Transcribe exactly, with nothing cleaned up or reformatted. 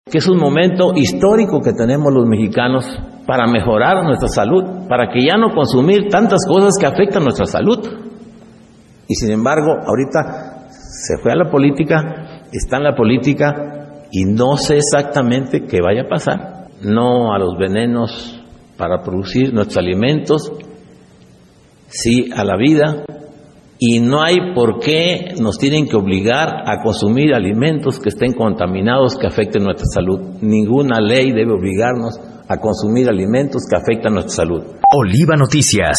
Que es un momento histórico que tenemos los mexicanos para mejorar nuestra salud, para que ya no consumir tantas cosas que afectan nuestra salud. Y sin embargo, ahorita se fue a la política, está en la política y no sé exactamente qué vaya a pasar. No a los venenos para producir nuestros alimentos, sí a la vida. Y no hay por qué nos tienen que obligar a consumir alimentos que estén contaminados, que afecten nuestra salud. Ninguna ley debe obligarnos a consumir alimentos que afectan nuestra salud. Oliva Noticias.